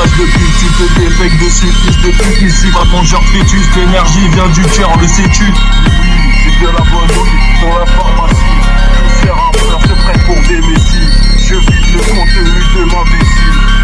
face de pute, tu te défectes dessus, fils de pute. Ici va ton genre fœtus, l'énergie vient du cœur, le sais-tu? Oui, c'est bien la bonne nuit dans la pharmacie. Tous ces rappeurs se prennent pour des messies. Je vide le contenu de ma vessie.